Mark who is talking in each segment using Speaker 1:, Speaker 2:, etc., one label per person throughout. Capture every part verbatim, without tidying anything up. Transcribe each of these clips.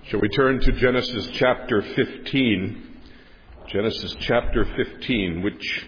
Speaker 1: Shall we turn to Genesis chapter fifteen? Genesis chapter fifteen, which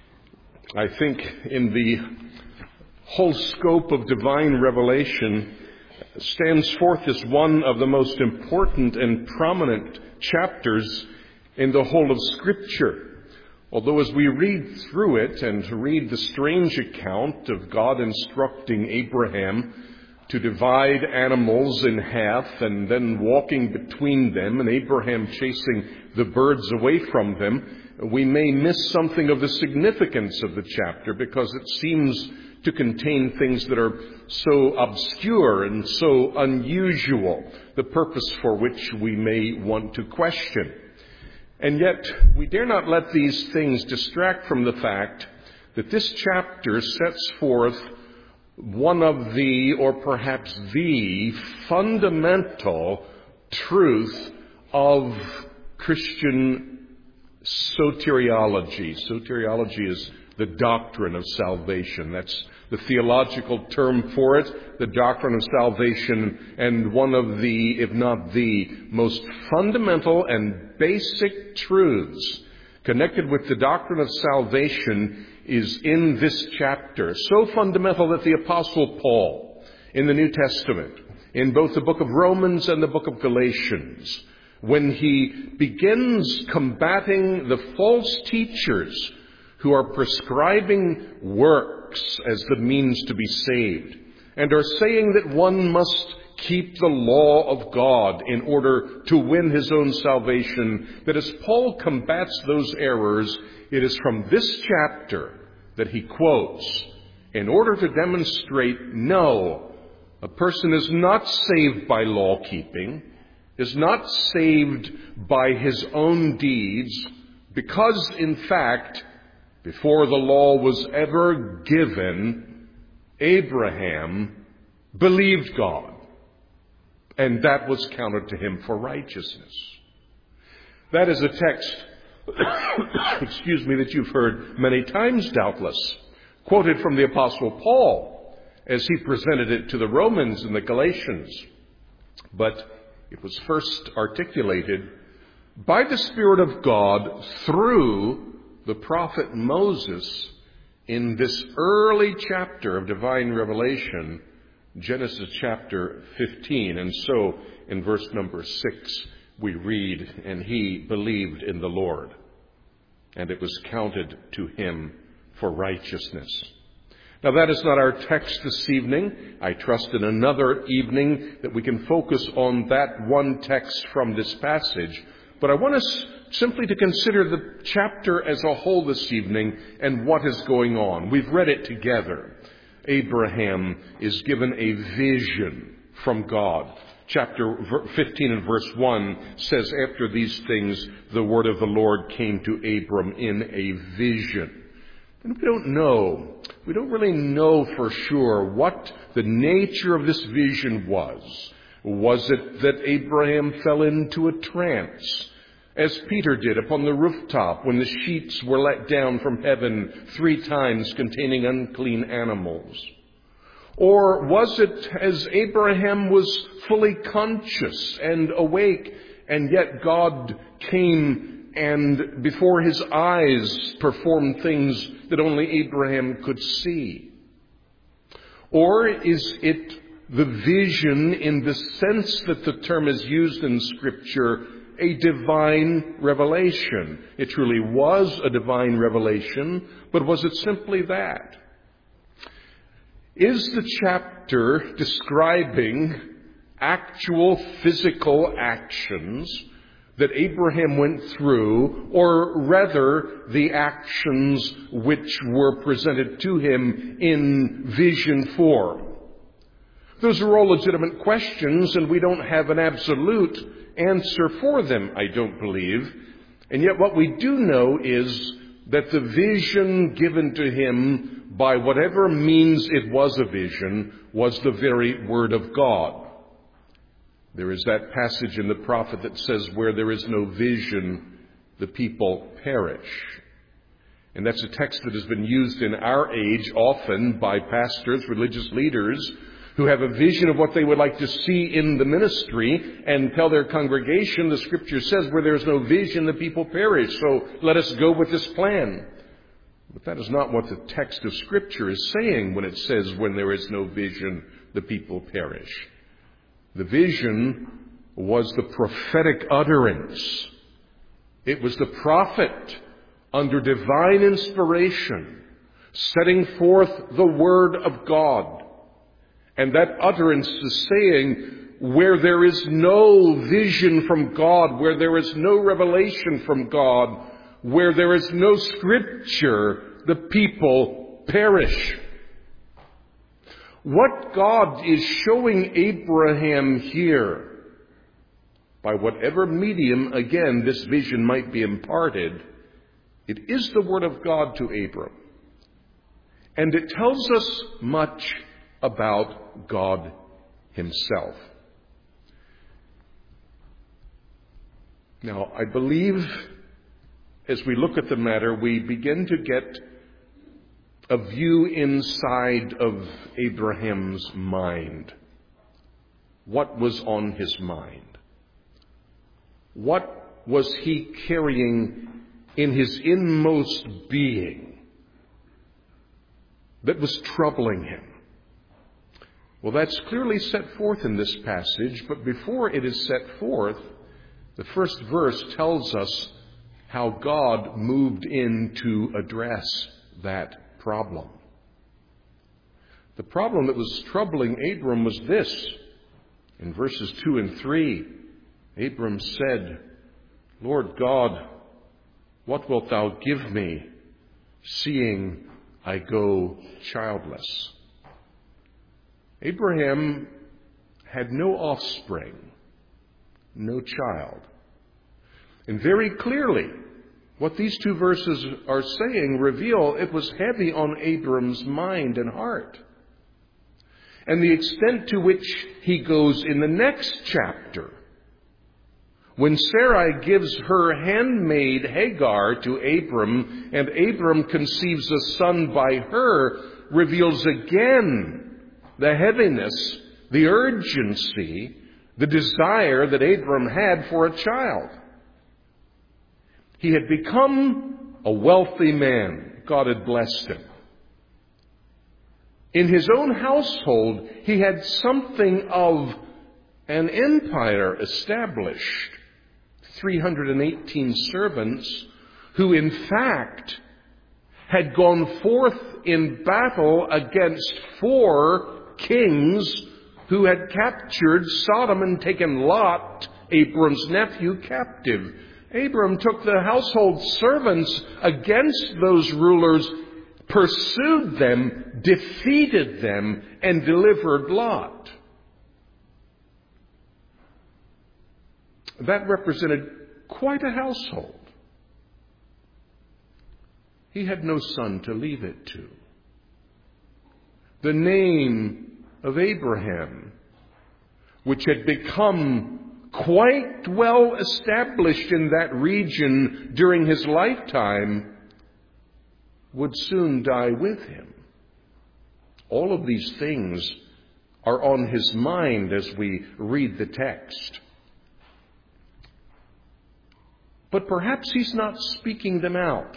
Speaker 1: I think in the whole scope of divine revelation stands forth as one of the most important and prominent chapters in the whole of Scripture. Although as we read through it and read the strange account of God instructing Abraham to divide animals in half and then walking between them and Abraham chasing the birds away from them, we may miss something of the significance of the chapter because it seems to contain things that are so obscure and so unusual, the purpose for which we may want to question. And yet, we dare not let these things distract from the fact that this chapter sets forth one of the, or perhaps the, fundamental truth of Christian soteriology. Soteriology is the doctrine of salvation. That's the theological term for it, the doctrine of salvation, and one of the, if not the, most fundamental and basic truths connected with the doctrine of salvation is in this chapter. So fundamental that the Apostle Paul, in the New Testament, in both the book of Romans and the book of Galatians, when he begins combating the false teachers who are prescribing works as the means to be saved, and are saying that one must keep the law of God in order to win his own salvation, that as Paul combats those errors, it is from this chapter that he quotes in order to demonstrate, no, a person is not saved by law keeping, is not saved by his own deeds, because in fact, before the law was ever given, Abraham believed God, and that was counted to him for righteousness. That is a text, excuse me, that you've heard many times, doubtless, quoted from the Apostle Paul as he presented it to the Romans and the Galatians. But it was first articulated by the Spirit of God through the prophet Moses in this early chapter of divine revelation, Genesis chapter fifteen. And so in verse number six we read, and he believed in the Lord, and it was counted to him for righteousness. Now that is not our text this evening. I trust in another evening that we can focus on that one text from this passage. But I want us simply to consider the chapter as a whole this evening and what is going on. We've read it together. Abraham is given a vision from God. Chapter fifteen and verse one says, after these things, the word of the Lord came to Abram in a vision. And we don't know, we don't really know for sure what the nature of this vision was. Was it that Abraham fell into a trance, as Peter did upon the rooftop when the sheets were let down from heaven three times containing unclean animals? Or was it as Abraham was fully conscious and awake, and yet God came and before his eyes performed things that only Abraham could see? Or is it the vision in the sense that the term is used in Scripture, a divine revelation? It truly was a divine revelation, but was it simply that? Is the chapter describing actual physical actions that Abraham went through, or rather the actions which were presented to him in vision form? Those are all legitimate questions, and we don't have an absolute answer for them, I don't believe. And yet what we do know is that the vision given to him, by whatever means it was a vision, was the very Word of God. There is that passage in the prophet that says, where there is no vision, the people perish. And that's a text that has been used in our age often by pastors, religious leaders, who have a vision of what they would like to see in the ministry and tell their congregation, the Scripture says, where there is no vision, the people perish. So let us go with this plan. But that is not what the text of Scripture is saying when it says, when there is no vision, the people perish. The vision was the prophetic utterance. It was the prophet under divine inspiration setting forth the Word of God. And that utterance is saying, where there is no vision from God, where there is no revelation from God, where there is no Scripture, the people perish. What God is showing Abraham here, by whatever medium, again, this vision might be imparted, it is the Word of God to Abram. And it tells us much about God Himself. Now, I believe as we look at the matter, we begin to get a view inside of Abraham's mind. What was on his mind? What was he carrying in his inmost being that was troubling him? Well, that's clearly set forth in this passage, but before it is set forth, the first verse tells us how God moved in to address that problem. The problem that was troubling Abram was this. In verses two and three, Abram said, Lord God, what wilt thou give me, seeing I go childless? Abraham had no offspring, no child. And very clearly, what these two verses are saying reveal it was heavy on Abram's mind and heart. And the extent to which he goes in the next chapter, when Sarai gives her handmaid Hagar to Abram, and Abram conceives a son by her, reveals again the heaviness, the urgency, the desire that Abram had for a child. He had become a wealthy man. God had blessed him. In his own household, he had something of an empire established. three hundred eighteen servants who, in fact, had gone forth in battle against four kings who had captured Sodom and taken Lot, Abram's nephew, captive. Abram took the household servants against those rulers, pursued them, defeated them, and delivered Lot. That represented quite a household. He had no son to leave it to. The name of Abraham, which had become quite well established in that region during his lifetime, would soon die with him. All of these things are on his mind as we read the text. But perhaps he's not speaking them out.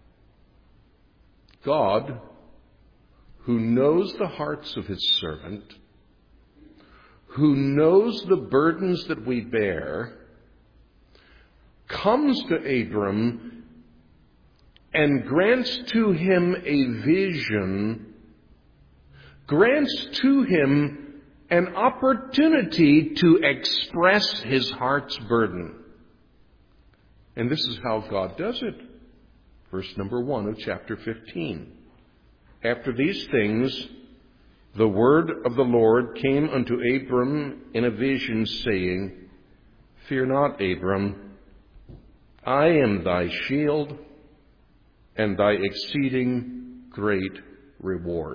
Speaker 1: God, who knows the hearts of his servant, who knows the burdens that we bear, comes to Abram and grants to him a vision, grants to him an opportunity to express his heart's burden. And this is how God does it. Verse number one of chapter fifteen. After these things, the word of the Lord came unto Abram in a vision, saying, Fear not, Abram, I am thy shield and thy exceeding great reward.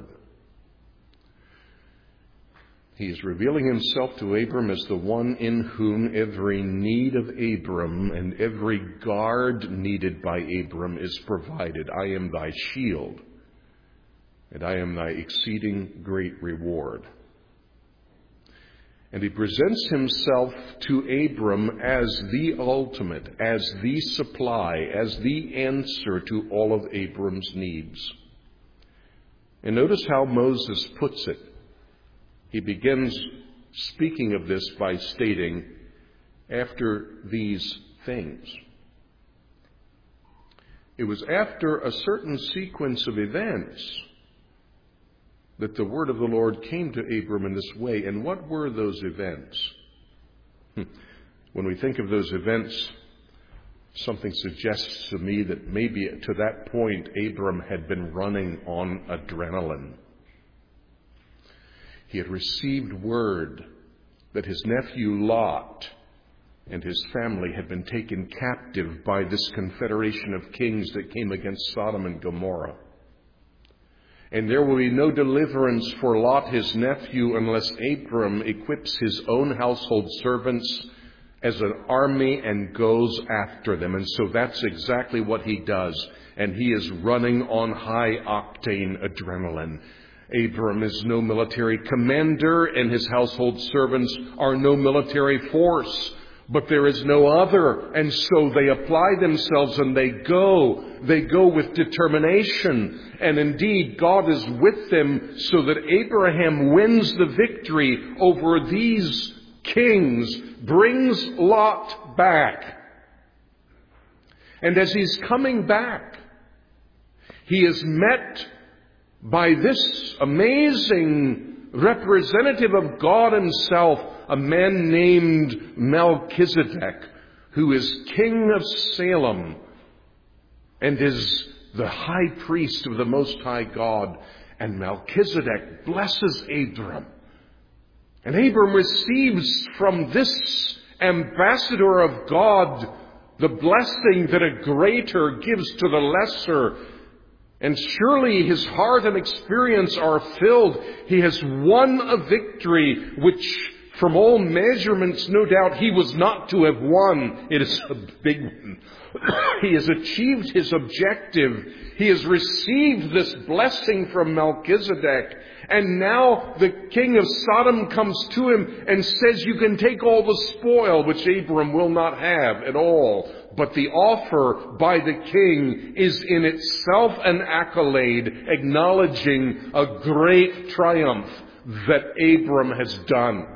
Speaker 1: He is revealing himself to Abram as the one in whom every need of Abram and every guard needed by Abram is provided. I am thy shield, and I am thy exceeding great reward. And he presents himself to Abram as the ultimate, as the supply, as the answer to all of Abram's needs. And notice how Moses puts it. He begins speaking of this by stating, after these things. It was after a certain sequence of events that the word of the Lord came to Abram in this way. And what were those events? When we think of those events, something suggests to me that maybe to that point Abram had been running on adrenaline. He had received word that his nephew Lot and his family had been taken captive by this confederation of kings that came against Sodom and Gomorrah. And there will be no deliverance for Lot, his nephew, unless Abram equips his own household servants as an army and goes after them. And so that's exactly what he does. And he is running on high-octane adrenaline. Abram is no military commander, and his household servants are no military force. But there is no other. And so they apply themselves and they go. They go with determination. And indeed, God is with them so that Abraham wins the victory over these kings, brings Lot back. And as he's coming back, he is met by this amazing representative of God himself, a man named Melchizedek, who is king of Salem and is the high priest of the Most High God. And Melchizedek blesses Abram. And Abram receives from this ambassador of God the blessing that a greater gives to the lesser. And surely his heart and experience are filled. He has won a victory which, from all measurements, no doubt he was not to have won. It is a big one. He has achieved his objective. He has received this blessing from Melchizedek. And now the king of Sodom comes to him and says, you can take all the spoil, which Abram will not have at all. But the offer by the king is in itself an accolade, acknowledging a great triumph that Abram has done.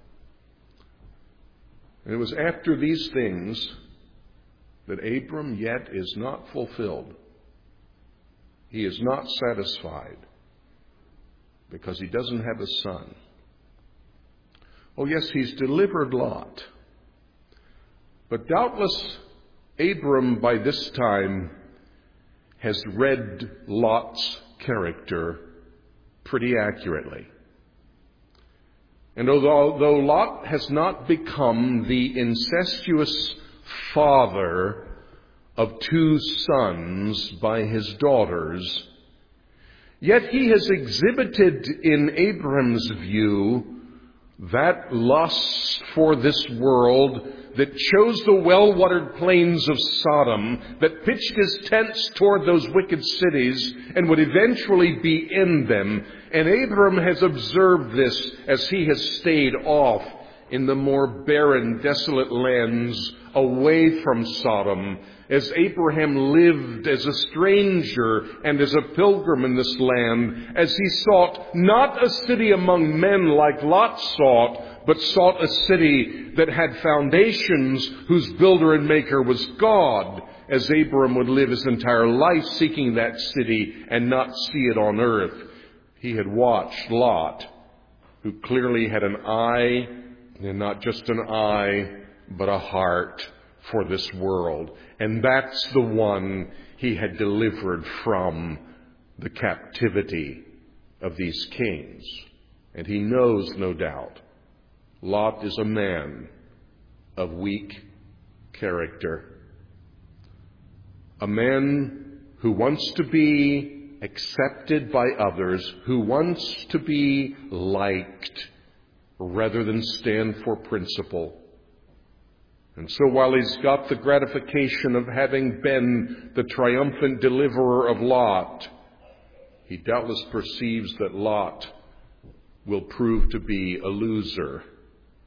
Speaker 1: And it was after these things that Abram yet is not fulfilled. He is not satisfied because he doesn't have a son. Oh yes, he's delivered Lot. But doubtless Abram by this time has read Lot's character pretty accurately. And although Lot has not become the incestuous father of two sons by his daughters, yet he has exhibited in Abram's view that lust for this world that chose the well-watered plains of Sodom, that pitched his tents toward those wicked cities and would eventually be in them. And Abram has observed this as he has stayed off in the more barren, desolate lands away from Sodom, as Abraham lived as a stranger and as a pilgrim in this land, as he sought not a city among men like Lot sought, but sought a city that had foundations, whose builder and maker was God, as Abram would live his entire life seeking that city and not see it on earth. He had watched Lot, who clearly had an eye, and not just an eye, but a heart for this world. And that's the one he had delivered from the captivity of these kings. And he knows, no doubt, Lot is a man of weak character. A man who wants to be accepted by others, who wants to be liked rather than stand for principle. And so while he's got the gratification of having been the triumphant deliverer of Lot, he doubtless perceives that Lot will prove to be a loser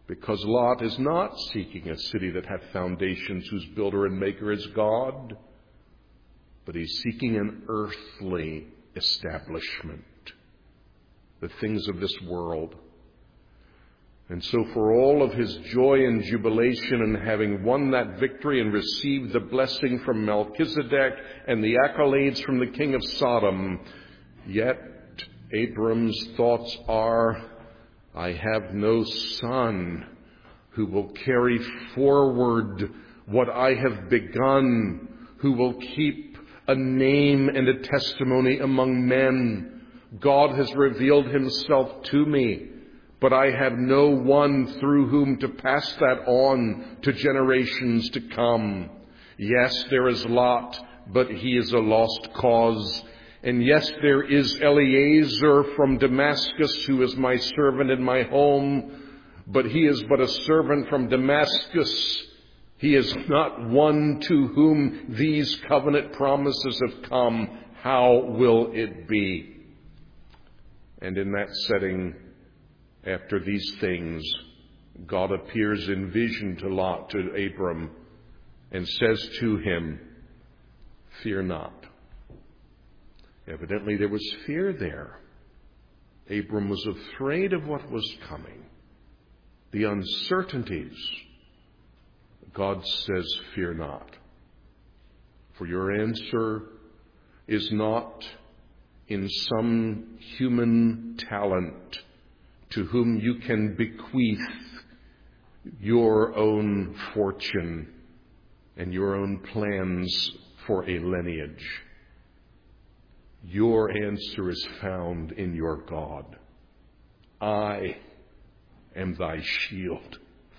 Speaker 1: Because Lot is not seeking a city that hath foundations, whose builder and maker is God, but he's seeking an earthly establishment, the things of this world. And so for all of his joy and jubilation in having won that victory and received the blessing from Melchizedek and the accolades from the king of Sodom, yet Abram's thoughts are, I have no son who will carry forward what I have begun, who will keep a name and a testimony among men. God has revealed himself to me, but I have no one through whom to pass that on to generations to come. Yes, there is Lot, but he is a lost cause. And yes, there is Eliezer from Damascus, who is my servant in my home, but he is but a servant from Damascus. He is not one to whom these covenant promises have come. How will it be? And in that setting, after these things, God appears in vision to Lot, to Abram, and says to him, fear not. Evidently there was fear there. Abram was afraid of what was coming, the uncertainties. God says, fear not. For your answer is not in some human talent to whom you can bequeath your own fortune and your own plans for a lineage. Your answer is found in your God. I am thy shield.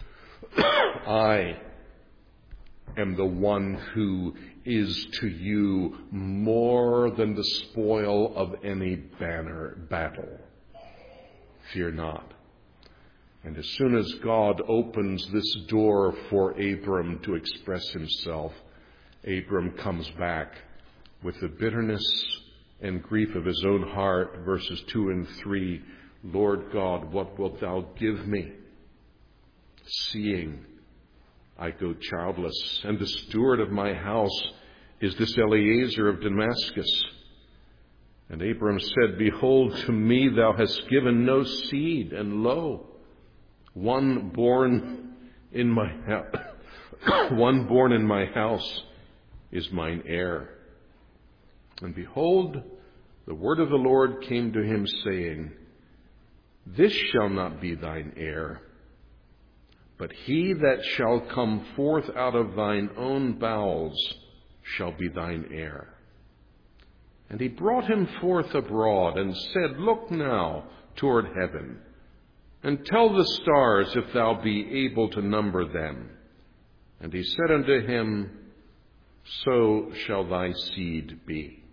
Speaker 1: I am the one who is to you more than the spoil of any banner battle. Fear not. And as soon as God opens this door for Abram to express himself, Abram comes back with the bitterness and grief of his own heart, verses two and three. Lord God, what wilt thou give me, seeing I go childless, and the steward of my house is this Eliezer of Damascus? And Abram said, behold, to me thou hast given no seed, and lo, one born in my house, one born in my house is mine heir. And behold, the word of the Lord came to him, saying, this shall not be thine heir, but he that shall come forth out of thine own bowels shall be thine heir. And he brought him forth abroad, and said, look now toward heaven, and tell the stars if thou be able to number them. And he said unto him, so shall thy seed be.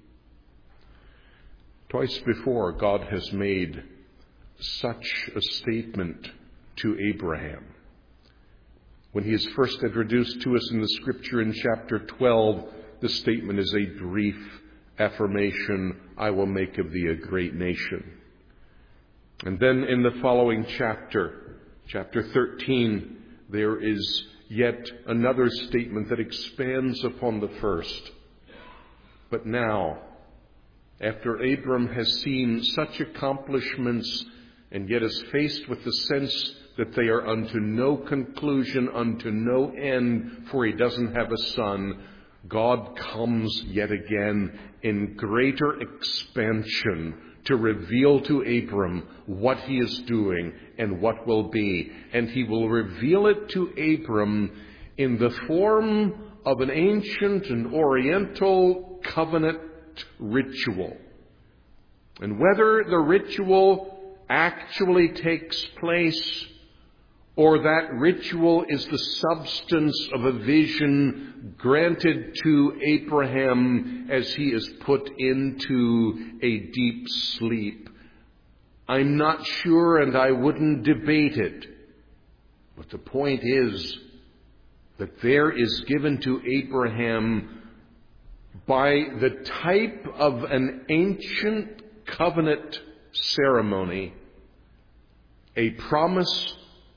Speaker 1: Twice before, God has made such a statement to Abraham. When he is first introduced to us in the scripture in chapter twelve, the statement is a brief affirmation, I will make of thee a great nation. And then in the following chapter, chapter thirteen, there is yet another statement that expands upon the first. But now, after Abram has seen such accomplishments and yet is faced with the sense that they are unto no conclusion, unto no end, for he doesn't have a son, God comes yet again in greater expansion to reveal to Abram what he is doing and what will be. And he will reveal it to Abram in the form of an ancient and oriental covenant ritual. And whether the ritual actually takes place or that ritual is the substance of a vision granted to Abraham as he is put into a deep sleep, I'm not sure, and I wouldn't debate it. But the point is that there is given to Abraham, by the type of an ancient covenant ceremony, a promise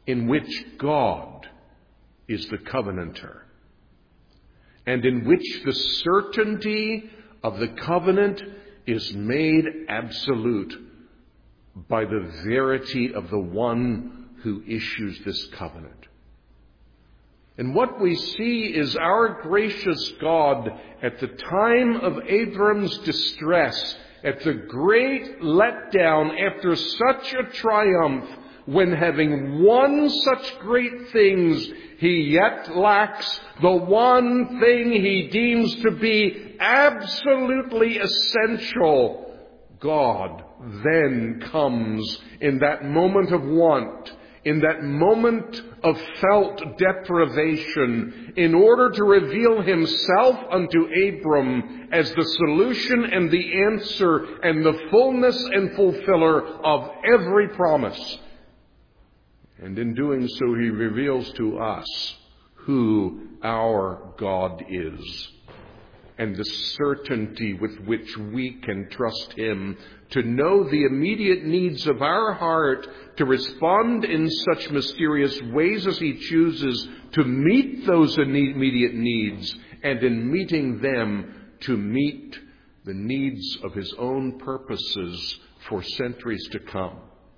Speaker 1: in which God is the covenanter, and in which the certainty of the covenant is made absolute by the verity of the one who issues this covenant. And what we see is our gracious God, at the time of Abram's distress, at the great letdown after such a triumph, when having won such great things, he yet lacks the one thing he deems to be absolutely essential. God then comes in that moment of want, in that moment of felt deprivation, in order to reveal himself unto Abram as the solution and the answer and the fullness and fulfiller of every promise. And in doing so, he reveals to us who our God is, and the certainty with which we can trust him to know the immediate needs of our heart, to respond in such mysterious ways as he chooses, to meet those immediate needs, and in meeting them, to meet the needs of his own purposes for centuries to come.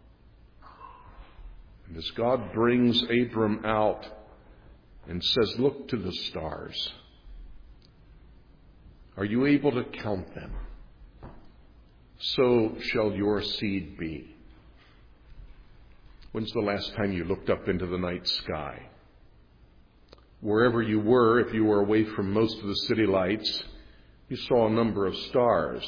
Speaker 1: And as God brings Abram out and says, "Look to the stars. Are you able to count them? So shall your seed be." When's the last time you looked up into the night sky? Wherever you were, if you were away from most of the city lights, you saw a number of stars.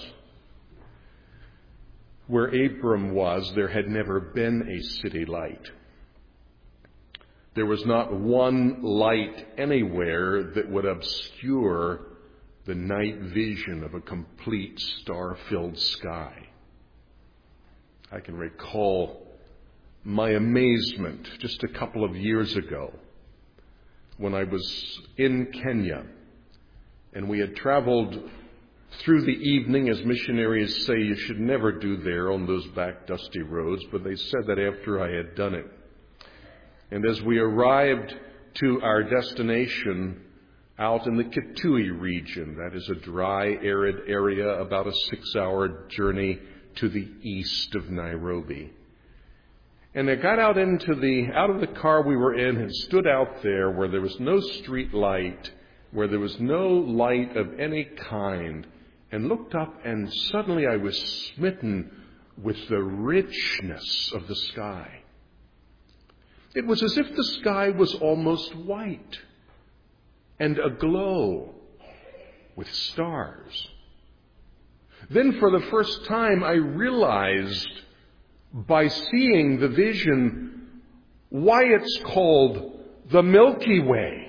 Speaker 1: Where Abram was, there had never been a city light. There was not one light anywhere that would obscure the night vision of a complete star-filled sky. I can recall my amazement just a couple of years ago when I was in Kenya, and we had traveled through the evening, as missionaries say you should never do there on those back dusty roads, but they said that after I had done it. And as we arrived to our destination out in the Kitui region, that is a dry, arid area about a six-hour journey to the east of Nairobi. And I got out into the out of the car we were in and stood out there where there was no street light, where there was no light of any kind, and looked up, and suddenly I was smitten with the richness of the sky. It was as if the sky was almost white and aglow with stars. Then for the first time I realized, by seeing the vision, why it's called the Milky Way.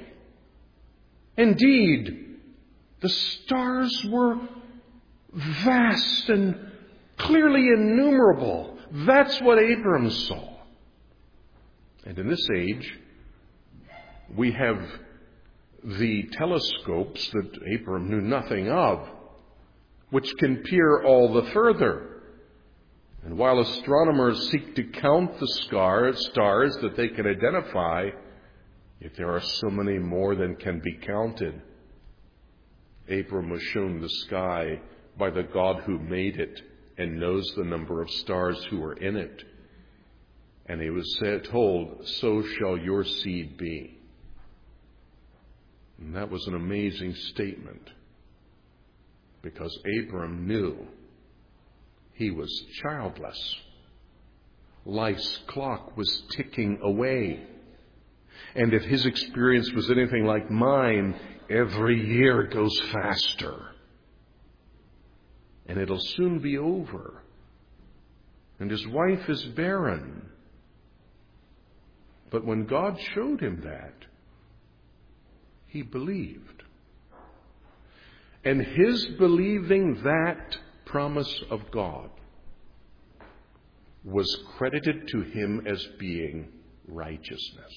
Speaker 1: Indeed, the stars were vast and clearly innumerable. That's what Abram saw. And in this age, we have the telescopes that Abram knew nothing of, which can peer all the further. And while astronomers seek to count the stars, stars that they can identify, yet there are so many more than can be counted. Abram was shown the sky by the God who made it and knows the number of stars who are in it. And he was told, "So shall your seed be." And that was an amazing statement, because Abram knew he was childless. Life's clock was ticking away. And if his experience was anything like mine, every year goes faster. And it'll soon be over. And his wife is barren. But when God showed him that, he believed. And his believing that promise of God was credited to him as being righteousness.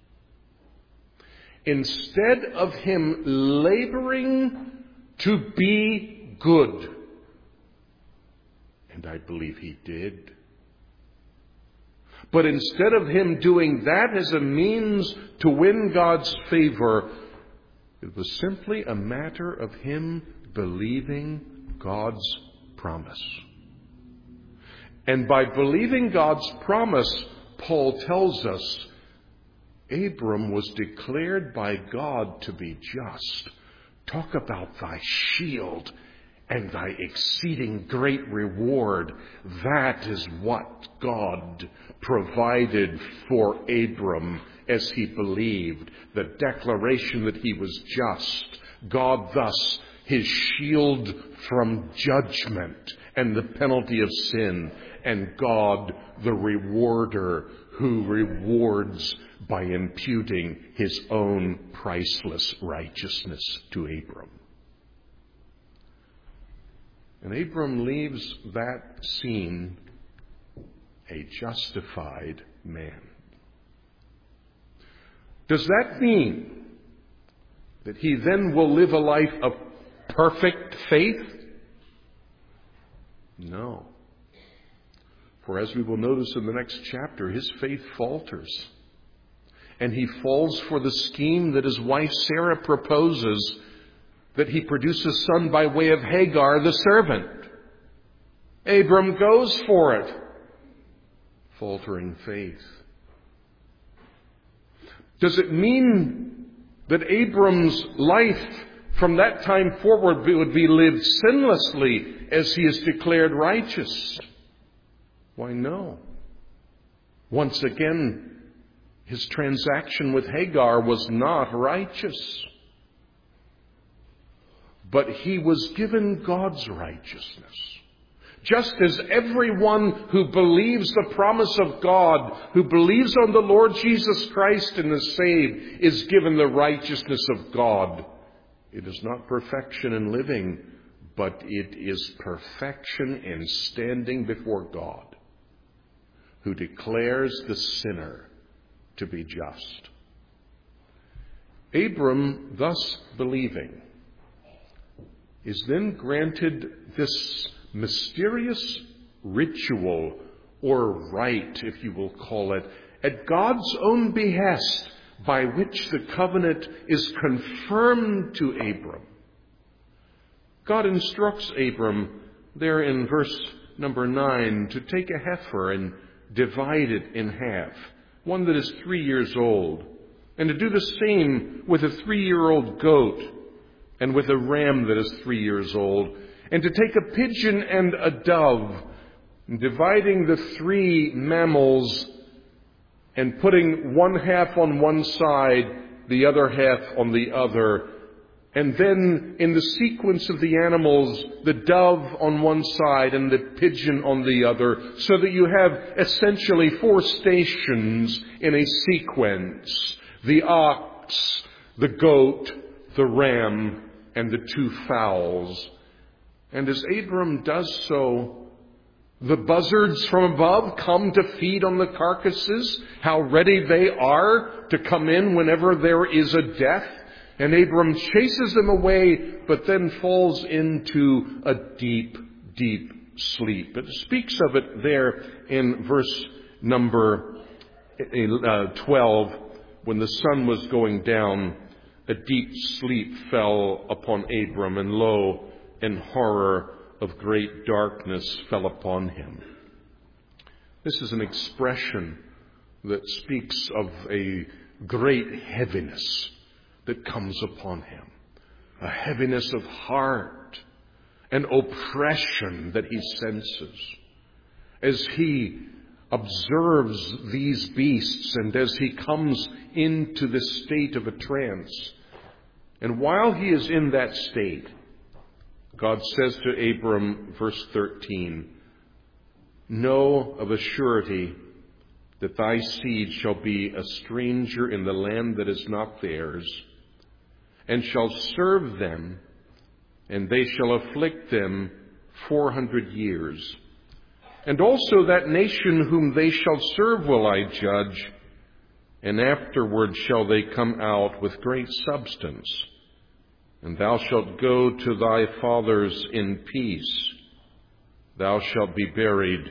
Speaker 1: Instead of him laboring to be good, and I believe he did, But instead of him doing that as a means to win God's favor, it was simply a matter of him believing God's promise. And by believing God's promise, Paul tells us, Abram was declared by God to be just. Talk about thy shield and thy exceeding great reward. That is what God provided for Abram as he believed. The declaration that he was just. God thus his shield from judgment and the penalty of sin. And God the rewarder who rewards by imputing his own priceless righteousness to Abram. And Abram leaves that scene a justified man. Does that mean that he then will live a life of perfect faith? No. For as we will notice in the next chapter, his faith falters. And he falls for the scheme that his wife Sarah proposes, that he produce a son by way of Hagar, the servant. Abram goes for it. Faltering faith. Does it mean that Abram's life from that time forward would be lived sinlessly as he is declared righteous? Why, no. Once again, his transaction with Hagar was not righteous. But he was given God's righteousness. Just as everyone who believes the promise of God, who believes on the Lord Jesus Christ and is saved, is given the righteousness of God. It is not perfection in living, but it is perfection in standing before God, who declares the sinner to be just. Abram, thus believing, is then granted this mysterious ritual or rite, if you will call it, at God's own behest, by which the covenant is confirmed to Abram. God instructs Abram there in verse number nine to take a heifer and divide it in half, one that is three years old, and to do the same with a three-year-old goat and with a ram that is three years old, and to take a pigeon and a dove, dividing the three mammals and putting one half on one side, the other half on the other. And then in the sequence of the animals, the dove on one side and the pigeon on the other, so that you have essentially four stations in a sequence. The ox, the goat, the ram, and the two fowls. And as Abram does so, the buzzards from above come to feed on the carcasses. How ready they are to come in whenever there is a death. And Abram chases them away, but then falls into a deep, deep sleep. It speaks of it there in verse number twelve. When the sun was going down, a deep sleep fell upon Abram, and lo, and horror of great darkness fell upon him. This is an expression that speaks of a great heaviness that comes upon him. A heaviness of heart, an oppression that he senses as he observes these beasts and as he comes into this state of a trance. And while he is in that state, God says to Abram, verse thirteen, "Know of a surety that thy seed shall be a stranger in the land that is not theirs, and shall serve them, and they shall afflict them four hundred years. And also that nation whom they shall serve will I judge, and afterward shall they come out with great substance. And thou shalt go to thy fathers in peace. Thou shalt be buried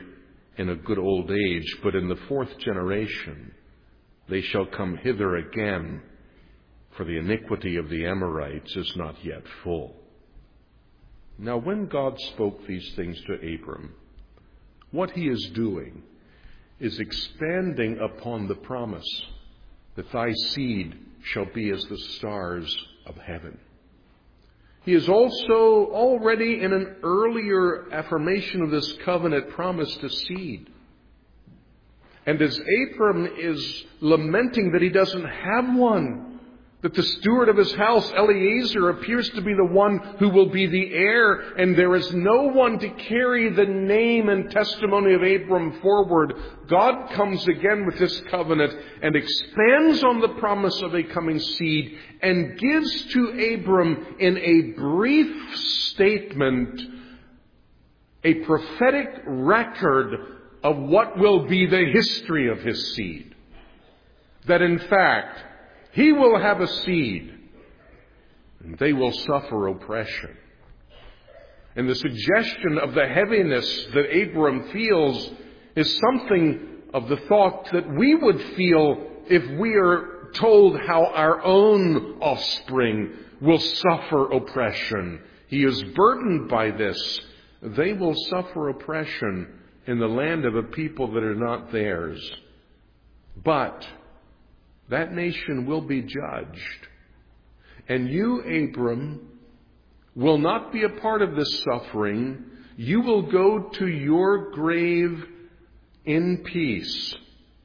Speaker 1: in a good old age, but in the fourth generation they shall come hither again, for the iniquity of the Amorites is not yet full. Now, when God spoke these things to Abram, what he is doing is expanding upon the promise that thy seed shall be as the stars of heaven. He is also already in an earlier affirmation of this covenant promised a seed. And as Abram is lamenting that he doesn't have one, that the steward of his house, Eliezer, appears to be the one who will be the heir, and there is no one to carry the name and testimony of Abram forward, God comes again with this covenant and expands on the promise of a coming seed and gives to Abram in a brief statement a prophetic record of what will be the history of his seed. That in fact, he will have a seed, and they will suffer oppression. And the suggestion of the heaviness that Abram feels is something of the thought that we would feel if we are told how our own offspring will suffer oppression. He is burdened by this. They will suffer oppression in the land of a people that are not theirs. But that nation will be judged. And you, Abram, will not be a part of this suffering. You will go to your grave in peace.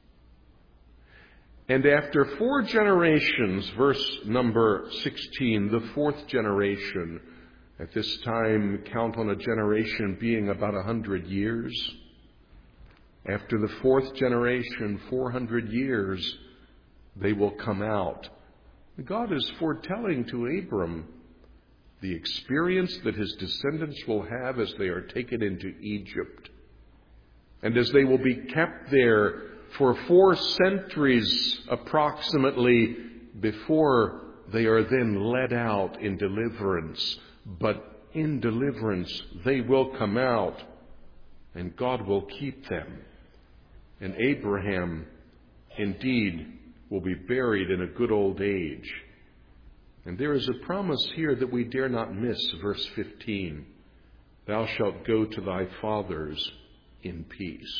Speaker 1: And after four generations, verse number sixteen, the fourth generation, at this time count on a generation being about a hundred years. After the fourth generation, four hundred years, they will come out. God is foretelling to Abram the experience that his descendants will have as they are taken into Egypt. And as they will be kept there for four centuries approximately before they are then led out in deliverance. But in deliverance they will come out, and God will keep them. And Abraham indeed will be buried in a good old age. And there is a promise here that we dare not miss, verse fifteen. Thou shalt go to thy fathers in peace.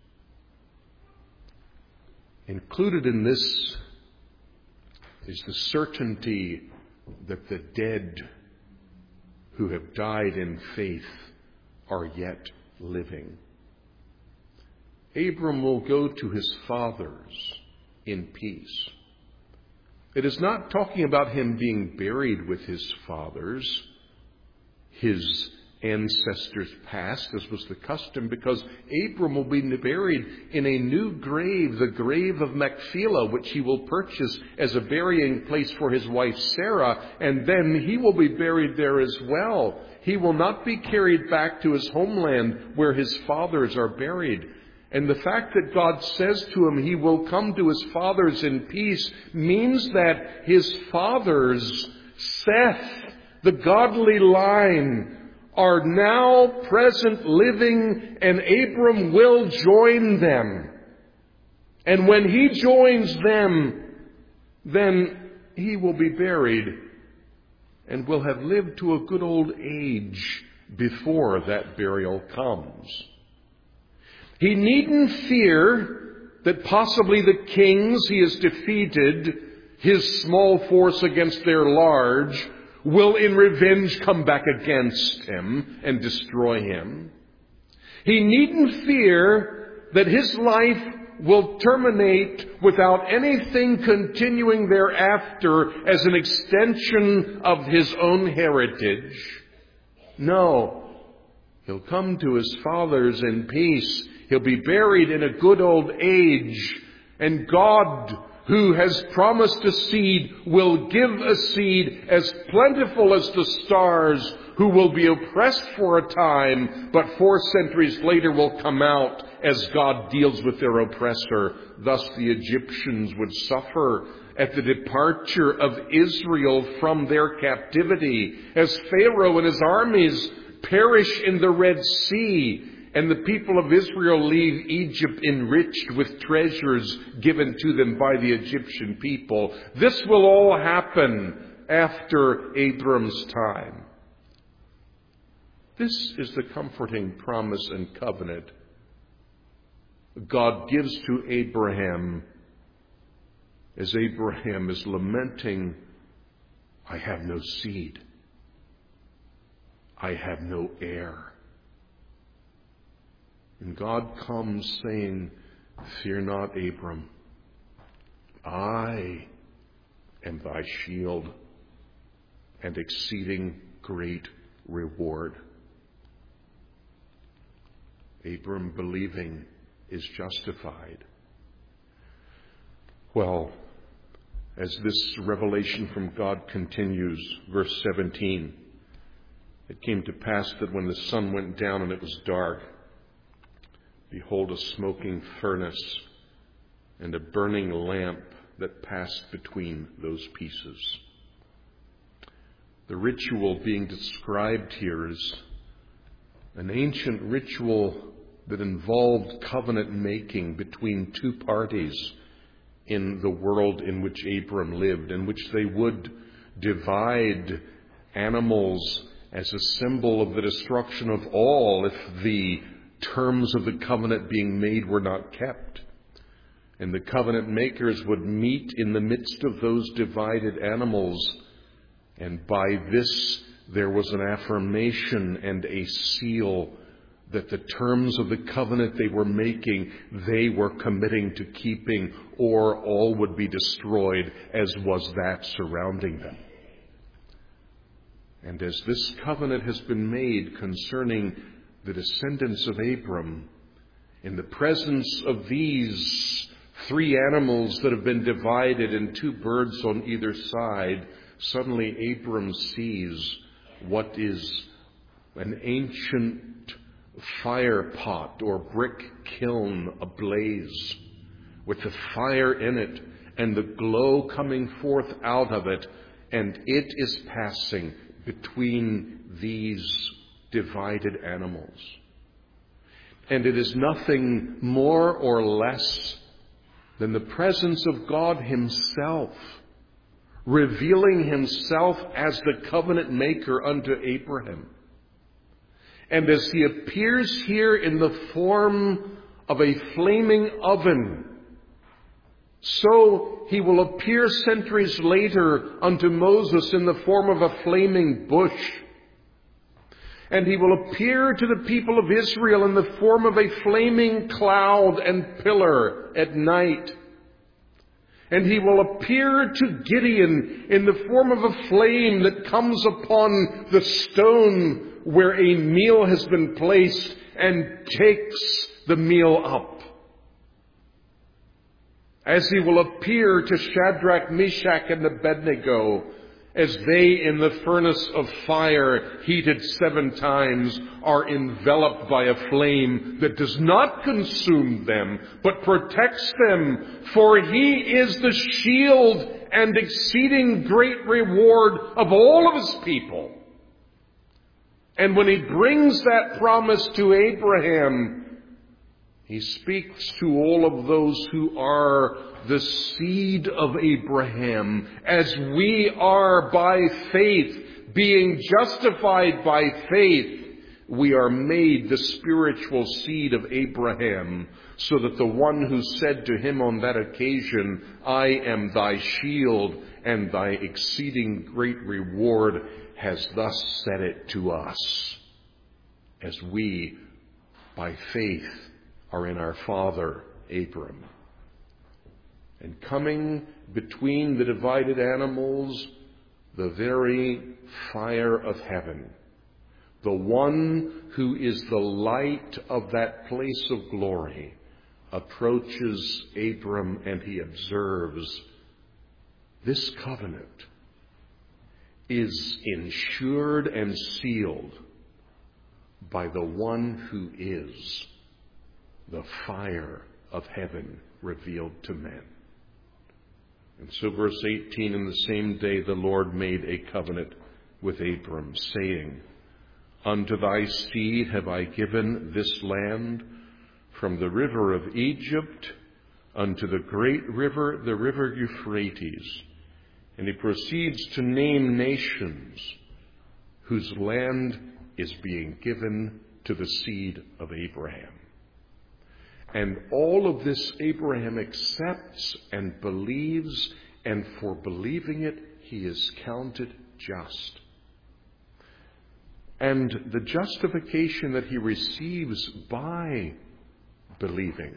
Speaker 1: Included in this is the certainty that the dead who have died in faith are yet living. Abram will go to his fathers in peace. It is not talking about him being buried with his fathers, his ancestors past, as was the custom, because Abram will be buried in a new grave, the grave of Machpelah, which he will purchase as a burying place for his wife Sarah, and then he will be buried there as well. He will not be carried back to his homeland where his fathers are buried. And the fact that God says to him he will come to his fathers in peace means that his fathers, Seth, the godly line, are now present living, and Abram will join them. And when he joins them, then he will be buried and will have lived to a good old age before that burial comes. He needn't fear that possibly the kings he has defeated, his small force against their large, will in revenge come back against him and destroy him. He needn't fear that his life will terminate without anything continuing thereafter as an extension of his own heritage. No, he'll come to his fathers in peace. He'll be buried in a good old age, and God, who has promised a seed, will give a seed as plentiful as the stars, who will be oppressed for a time, but four centuries later will come out as God deals with their oppressor. Thus the Egyptians would suffer at the departure of Israel from their captivity, as Pharaoh and his armies perish in the Red Sea, and the people of Israel leave Egypt enriched with treasures given to them by the Egyptian people. This will all happen after Abram's time. This is the comforting promise and covenant God gives to Abraham as Abraham is lamenting, I have no seed. I have no heir. And God comes saying, fear not, Abram. I am thy shield and exceeding great reward. Abram, believing, is justified. Well, as this revelation from God continues, verse seventeen, it came to pass that when the sun went down and it was dark, behold, a smoking furnace and a burning lamp that passed between those pieces. The ritual being described here is an ancient ritual that involved covenant making between two parties in the world in which Abram lived, in which they would divide animals as a symbol of the destruction of all if the terms of the covenant being made were not kept. And the covenant makers would meet in the midst of those divided animals, and by this there was an affirmation and a seal that the terms of the covenant they were making, they were committing to keeping, or all would be destroyed, as was that surrounding them. And as this covenant has been made concerning the descendants of Abram, in the presence of these three animals that have been divided and two birds on either side, suddenly Abram sees what is an ancient fire pot or brick kiln ablaze with the fire in it and the glow coming forth out of it, and it is passing between these divided animals. And it is nothing more or less than the presence of God Himself, revealing Himself as the covenant maker unto Abraham. And as He appears here in the form of a flaming oven, so He will appear centuries later unto Moses in the form of a flaming bush. And He will appear to the people of Israel in the form of a flaming cloud and pillar at night. And He will appear to Gideon in the form of a flame that comes upon the stone where a meal has been placed and takes the meal up. As He will appear to Shadrach, Meshach, and Abednego as they in the furnace of fire, heated seven times, are enveloped by a flame that does not consume them, but protects them. For He is the shield and exceeding great reward of all of His people. And when He brings that promise to Abraham, He speaks to all of those who are the seed of Abraham, as we are by faith, being justified by faith, we are made the spiritual seed of Abraham, so that the one who said to him on that occasion, I am thy shield and thy exceeding great reward, has thus said it to us, as we, by faith, are in our father Abram. And coming between the divided animals, the very fire of heaven, the one who is the light of that place of glory, approaches Abram, and he observes, this covenant is ensured and sealed by the one who is the fire of heaven revealed to men. And so verse eighteen, in the same day the Lord made a covenant with Abram, saying, Unto thy seed have I given this land, from the river of Egypt unto the great river, the river Euphrates. And he proceeds to name nations whose land is being given to the seed of Abraham. And all of this Abraham accepts and believes, and for believing it, he is counted just. And the justification that he receives by believing,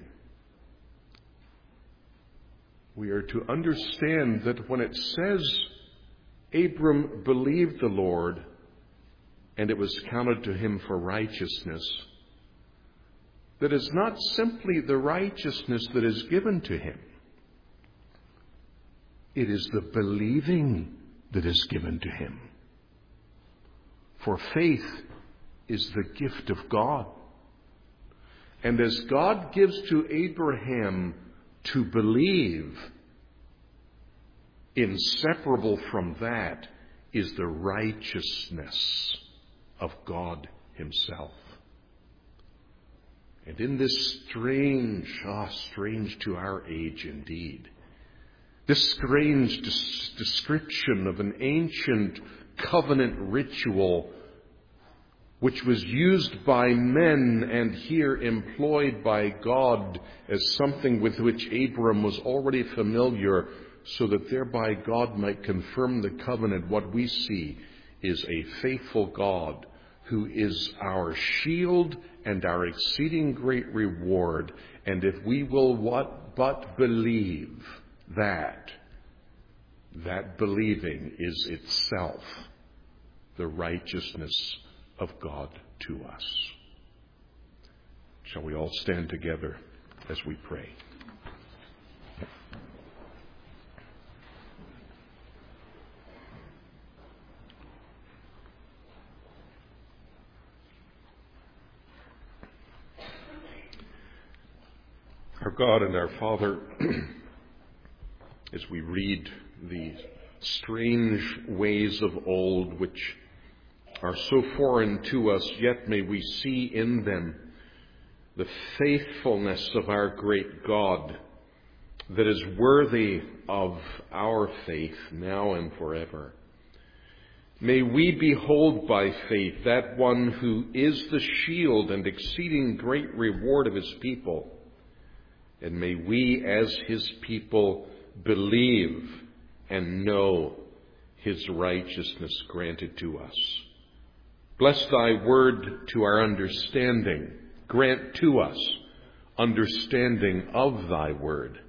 Speaker 1: we are to understand that when it says Abram believed the Lord and it was counted to him for righteousness, that is not simply the righteousness that is given to him. It is the believing that is given to him. For faith is the gift of God. And as God gives to Abraham to believe, inseparable from that is the righteousness of God himself. And in this strange, ah, strange to our age indeed, this strange des- description of an ancient covenant ritual which was used by men and here employed by God as something with which Abram was already familiar, so that thereby God might confirm the covenant, what we see is a faithful God who is our shield and our exceeding great reward. And if we will what but believe that, that believing is itself the righteousness of God to us. Shall we all stand together as we pray? Our God and our Father, as we read the strange ways of old which are so foreign to us, yet may we see in them the faithfulness of our great God that is worthy of our faith now and forever. May we behold by faith that one who is the shield and exceeding great reward of his people. And may we as his people believe and know his righteousness granted to us. Bless thy word to our understanding. Grant to us understanding of thy word.